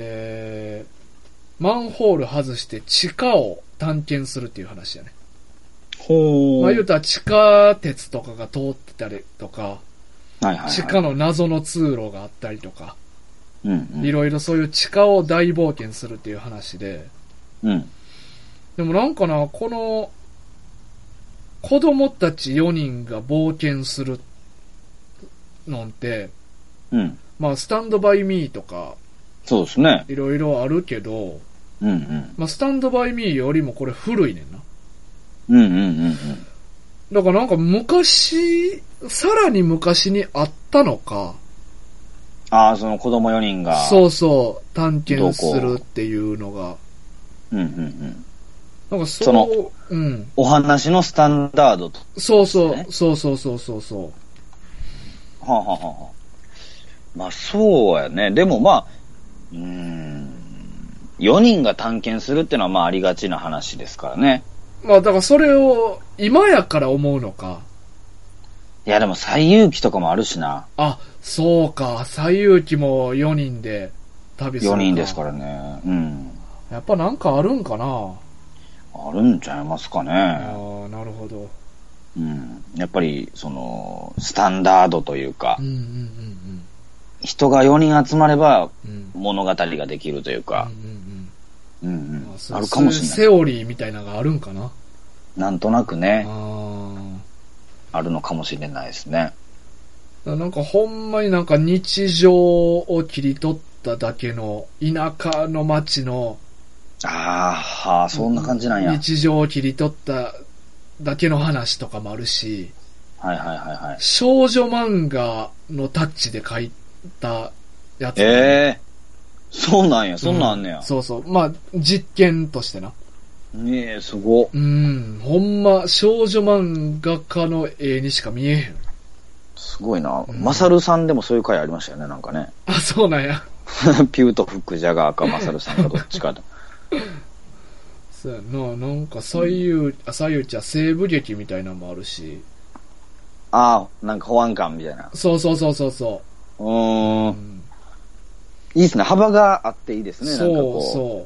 マンホール外して地下を探検するっていう話やね。 ほー。 まあ言うたら地下鉄とかが通ってたりとか、 はいはいはい、 地下の謎の通路があったりとか、 うんうん、 いろいろそういう地下を大冒険するっていう話で、 うん。 でもなんかな、この、子供たち4人が冒険するのって、 うん。 まあスタンドバイミーとか、 そうですね。 いろいろあるけど、 うんうん。 まあスタンドバイミーよりもこれ古いねんな。 うんうんうんうん。 だからなんか昔、さらに昔にあったのか。 ああ、その子供4人が。 そうそう、探検するっていうのが。 うんうんうん。 なんかその、うん。お話のスタンダードと、ね。 そうそう、そうそうそうそうそう。 はあ、はあはあ、まあそうやね。でもまあ、4人が探検するってのはまあありがちな話ですからね。 まあだからそれを今やから思うのか。 いやでも西遊記とかもあるしな。 あ、そうか。西遊記も4人で旅するか。 4人ですからね。うん。 やっぱなんかあるんかな。 あるんちゃいますかね。ああ、なるほど。 うん。やっぱり、その、スタンダードというか、 うんうんうんうん、 人が4人集まれば、物語ができるというか、 うんうん、 あるかもしれない。 セオリーみたいなのがあるんかな。 なんとなくね、あるのかもしれないですね。 なんかほんまになんか日常を切り取っただけの田舎の街のはあ、そんな感じなんや。 日常を切り取っただけの話とかもあるし、 はいはいはいはい。 少女漫画のタッチで描いたやつ、 そうなんや、そんなんあんねや。 そうそう。まあ、実験としてな。 ねえ、すご。 ほんま、少女漫画家の絵にしか見えへん。 すごいな。マサルさんでもそういう回ありましたよね、なんかね。 あ、そうなんや。 ピューとフックジャガーかマサルさんかどっちかと。 そうやな、なんか西遊記は西部劇みたいなのもあるし。 なんか保安官みたいな。 そうそうそうそうそう。 いいですね。幅があっていいですね。なんかこう。そう。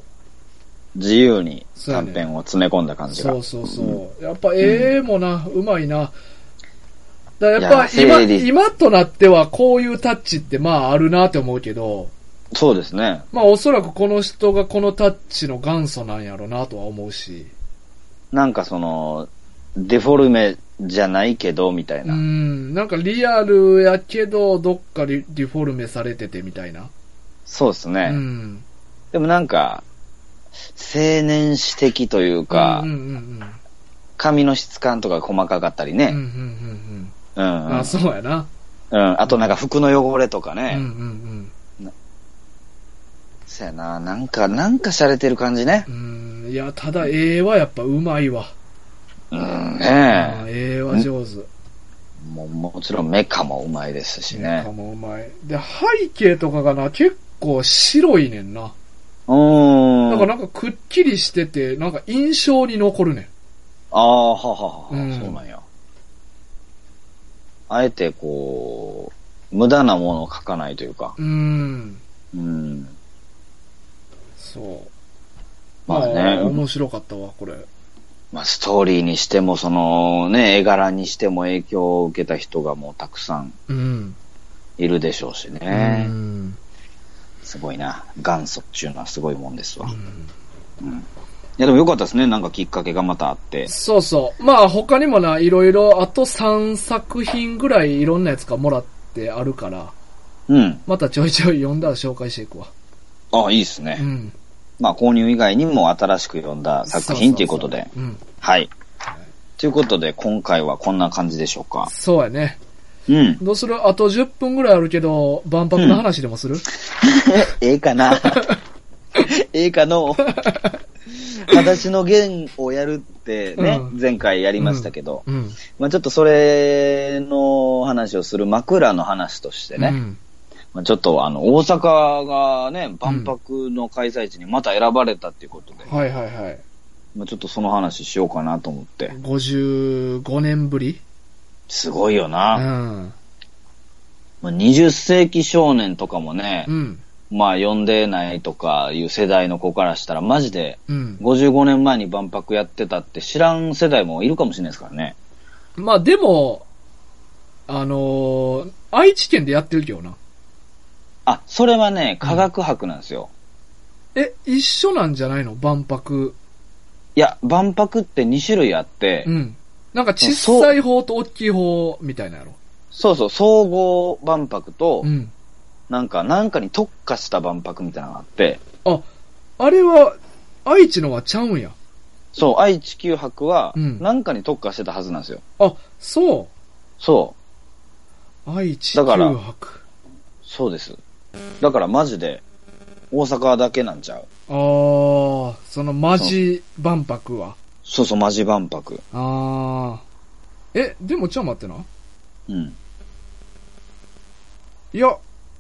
自由に短編を詰め込んだ感じが。 そうそうそう。やっぱ絵もな、うまいな。だやっぱ今となってはこういうタッチってまああるなって思うけど。 そうですね。 まあおそらくこの人がこのタッチの元祖なんやろなとは思うし。 なんかその、デフォルメじゃないけど、みたいな。 なんかリアルやけど、どっかでデフォルメされててみたいな。 そうですね。でもなんか、青年史的というか、髪の質感とか細かかったりね。 あ、そうやな。 あとなんか服の汚れとかね。そうやな。なんか洒落てる感じね。 いや、ただ絵はやっぱうまいわ。絵は上手。 もちろんメカもうまいですしね。 メカもうまい。で、背景とかがな、結構白いねんな。だからなんかくっきりしてて、なんか印象に残るねん。 そうなんや。あえてこう、無駄なものを描かないというか。 そう。まあね。面白かったわ、これ。 まあ、ストーリーにしても、そのね、絵柄にしても影響を受けた人がもうたくさんいるでしょうしね。すごいな。元祖っていうのはすごいもんですわ。いやでもよかったですね。なんかきっかけがまたあって。 そうそう。まあ他にもな、いろいろあと3作品ぐらいいろんなやつがもらってあるから、またちょいちょい読んだら紹介していくわ。 いいですね。まあ購入以外にも新しく読んだ作品ということで。はい。ということで今回はこんな感じでしょうか。 そうやね。どうする？あと10分ぐらいあるけど、万博の話でもする？ ええかなええかの裸足の弦をやるってね、前回やりましたけど、まあちょっとそれの話をする枕の話としてね、まあちょっと大阪がね、万博の開催地にまた選ばれたっていうことで、 はいはいはい。 まあちょっとその話しようかなと思って。 55年ぶり？ すごいよな。まあ、20世紀少年とかもね、まあ読んでないとかいう世代の子からしたらマジで55年前に万博やってたって知らん世代もいるかもしれないですからね。 まあでも、愛知県でやってるけどな。 あ、それはね、科学博なんですよ。 一緒なんじゃないの？万博。 いや、万博って2種類あって、 なんか小さい方と大きい方みたいなやろ。 そうそう、総合万博と、なんかに特化した万博みたいなのがあって。 あれは、愛知のはちゃうんや。 そう、愛知九博は、なんかに特化してたはずなんですよ。 そう。 そう。 愛知九博。 そうです。だからマジで、大阪だけなんちゃう。 そのマジ万博は。 そうそう、マジ万博。 でもちょっと待ってな。いや、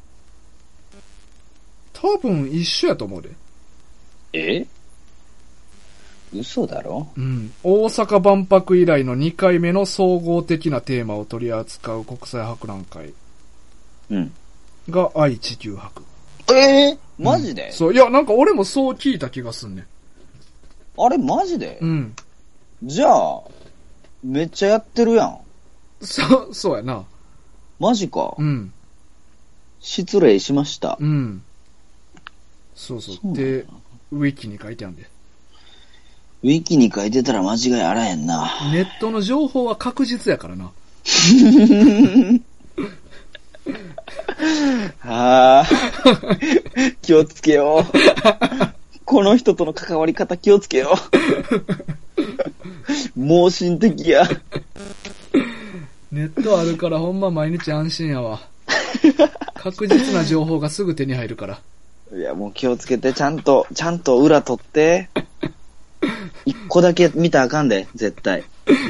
多分一緒やと思うで。 嘘だろ？ 大阪万博以来の2回目の総合的なテーマを取り扱う国際博覧会。が愛知九博。 マジで？ そう、いや、なんか俺もそう聞いた気がすんね。 あれ、マジで？じゃあ、めっちゃやってるやん。 そうやな。 マジか。失礼しました。 そうそう。で、ウィキに書いてあるんで。 ウィキに書いてたら間違いあらへんな。 ネットの情報は確実やからな。 気をつけよう。この人との関わり方気をつけよう。盲信的や。 ネットあるからほんま毎日安心やわ。確実な情報がすぐ手に入るから。 いや、もう気をつけて、ちゃんと裏取って。一個だけ見たらあかんで、絶対。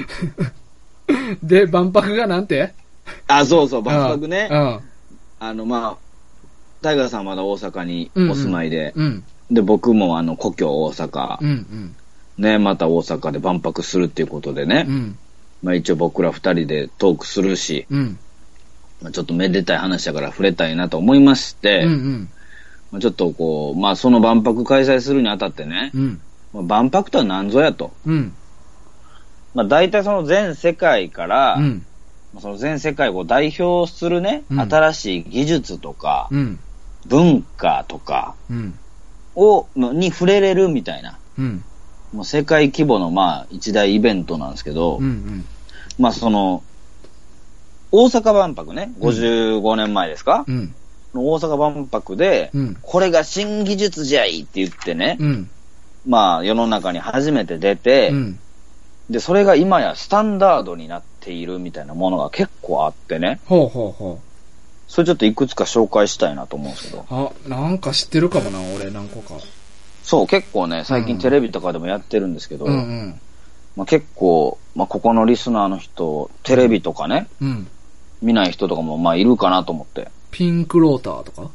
で、万博がなんて？ そうそう、万博ね。まあ、タイガーさんはまだ大阪にお住まいで、で、僕も故郷大阪、ね、また大阪で万博するっていうことでね、まあ一応僕ら二人でトークするし、まあ、ちょっとめでたい話だから触れたいなと思いまして、まあ、ちょっとこう、まあその万博開催するにあたってね、まあ、万博とは何ぞやと。まあ大体その全世界から、その全世界を代表するね、新しい技術とか、文化とかに触れれるみたいな、もう世界規模のまあ一大イベントなんですけど、まあその、大阪万博ね、55年前ですか、大阪万博で、これが新技術じゃいって言ってね、まあ世の中に初めて出て、で、それが今やスタンダードになっているみたいなものが結構あってね。それちょっといくつか紹介したいなと思うんですけど。 なんか知ってるかもな、俺何個か。 そう、結構ね、最近テレビとかでもやってるんですけど、まあ、結構、まあ、ここのリスナーの人、テレビとかね、見ない人とかもまあいるかなと思って。 ピンクローターとか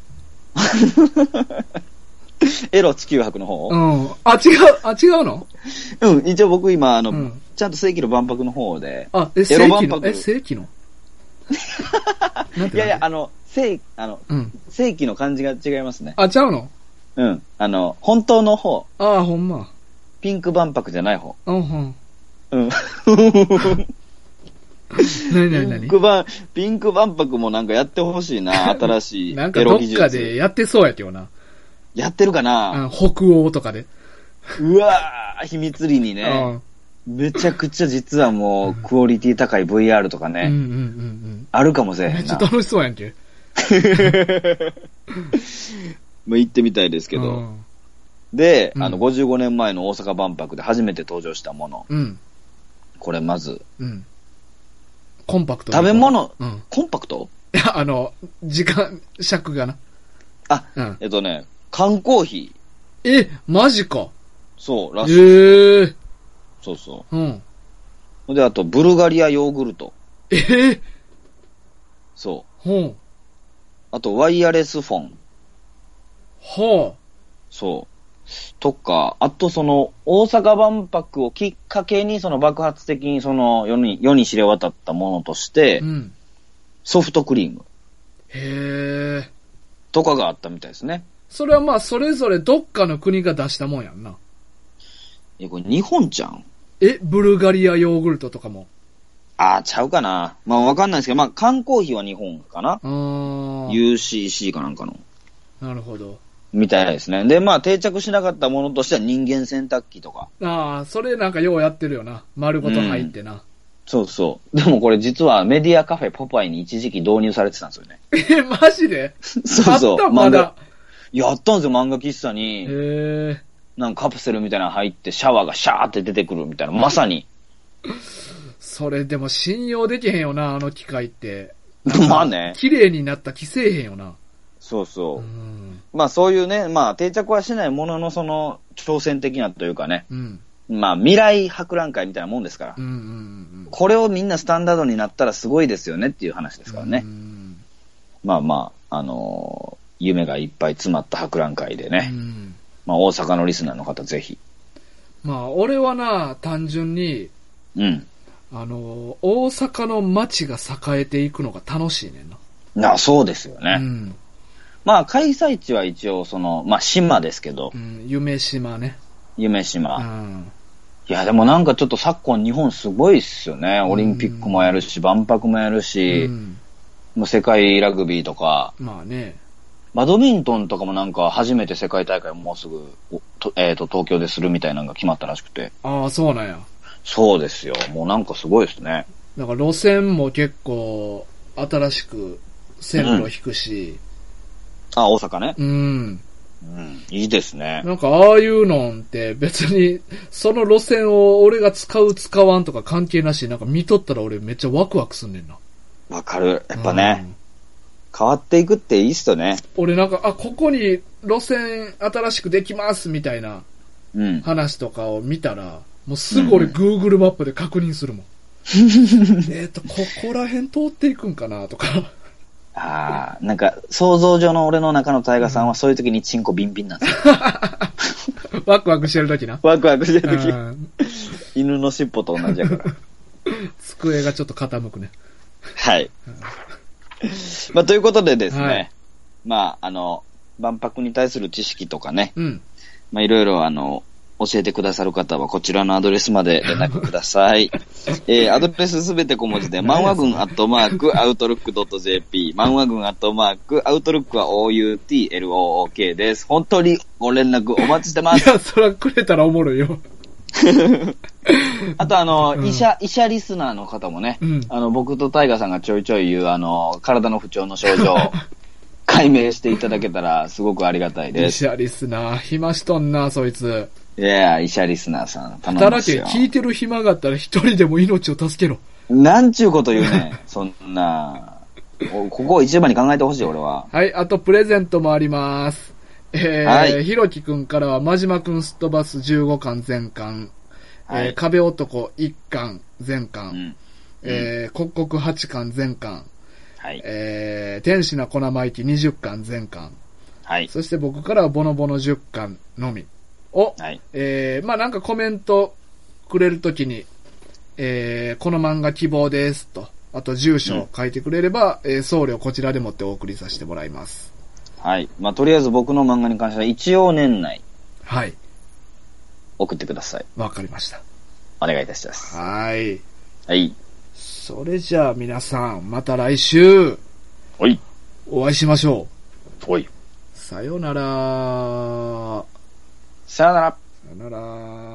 エロ地球博の方？ 違うの？ 一応僕今、ちゃんと世紀の万博の方で。 エロ万博。世紀のいやいや、世紀の漢字が違いますね。 ちゃうの？ 本当の方。 ほんま。 ピンク万博じゃない方。 何ピンク万博もなんかやってほしいな、新しいエロ技術。 なんかどっかでやってそうやけどな。 やってるかな？ 北欧とかで。 うわー、秘密裏にね。めちゃくちゃ実はもう、クオリティ高い VR とかね。あるかもしれへんな。 めっちゃ楽しそうやんけ。 まあ行ってみたいですけど。で、55年前の大阪万博で初めて登場したもの。これまず。 コンパクト。 食べ物、コンパクト？ いや、時間、尺がな。 缶コーヒー。マジか。 そう、らしい。そうそう。 うん。 で、あと、ブルガリアヨーグルト。そう。 うん。 あと、ワイヤレスフォン。 はあ。 そう。とか、あと大阪万博をきっかけに、爆発的に世に知れ渡ったものとして、ソフトクリーム。 へえ。 とかがあったみたいですね。 それはまあ、それぞれどっかの国が出したもんやんな。 これ日本ちゃん？ ブルガリアヨーグルトとかも。 ちゃうかな。まあわかんないですけど、まあ缶コーヒーは日本かな。UCC かなんかの。 なるほど。 みたいですね。で、まあ定着しなかったものとしては人間洗濯機とか。 それなんかようやってるよな。丸ごと入ってな。 そうそう。でもこれ実はメディアカフェポパイに一時期導入されてたんですよね。 マジで？ そうそう。 あったまだ。 やったんですよ、漫画喫茶に。なんかカプセルみたいなの入ってシャワーがシャーって出てくるみたいな。まさに。 それでも信用できへんよな、あの機械って。 まあね。 綺麗になった気せえへんよな。 そうそう。まあそういうね、まあ定着はしないものの挑戦的なというかね。まあ未来博覧会みたいなもんですから。これをみんなスタンダードになったらすごいですよねっていう話ですからね。まあまあ、夢がいっぱい詰まった博覧会でね。まあ大阪のリスナーの方ぜひ。 まあ俺はな、単純に、大阪の街が栄えていくのが楽しいねんな。 そうですよね。まあ開催地は一応まあ島ですけど。 夢島ね。 夢島。いやでもなんかちょっと昨今日本すごいっすよね。オリンピックもやるし、万博もやるし、もう世界ラグビーとか。 まあね。 バドミントンとかもなんか初めて世界大会もうすぐ、東京でするみたいなのが決まったらしくて。 そうなんや。 そうですよ。もうなんかすごいですね。 だから路線も結構新しく線路引くし。 大阪ね。いいですね。 なんかああいうのって別にその路線を俺が使う使わんとか関係なし、なんか見とったら俺めっちゃワクワクすんねんな。 わかる。やっぱね。変わっていくっていいっすよね。 俺なんか、ここに路線新しくできますみたいな話とかを見たら、もうすぐ俺 Google マップで確認するもん。ここら辺通っていくんかなとか。 なんか想像上の俺の中のタイガさんはそういう時にチンコビンビンなんですよ。 ワクワクしてる時な。 ワクワクしてる時。犬の尻尾と同じやから。 机がちょっと傾くね。 はい。まあ、ということでですね、まあ、万博に対する知識とかね、まあ、いろいろ教えてくださる方はこちらのアドレスまで連絡ください。アドレスすべて小文字で、漫画軍@outlook.jp、漫画軍@outlook は outlook です。本当にご連絡お待ちしてます。 いや、それくれたらおもろいよ。 あと医者リスナーの方もね、僕とタイガーさんがちょいちょい言う体の不調の症状を解明していただけたらすごくありがたいです。 医者リスナー、暇しとんな、そいつ。 いや、医者リスナーさん、頼みますよ。 働け、聞いてる暇があったら一人でも命を助けろ。 なんちゅうこと言うねん、そんな。ここを一番に考えてほしい、俺は。 はい、あとプレゼントもあります。ひろきくんからは、真島くんすっ飛ばす15巻全巻、壁男1巻全巻、刻々8巻全巻、天使な粉まいき20巻全巻、そして僕からはボノボノ10巻のみを、まあなんかコメントくれるときに、この漫画希望ですと、あと住所を書いてくれれば、送料こちらでもってお送りさせてもらいます。 はい。まあ、とりあえず僕の漫画に関しては一応年内。 はい。 送ってください。 わかりました。 お願いいたします。 はい。 はい。 それじゃあ皆さん、また来週。 おい。 お会いしましょう。おい。 さよなら。 さよなら。 さよなら。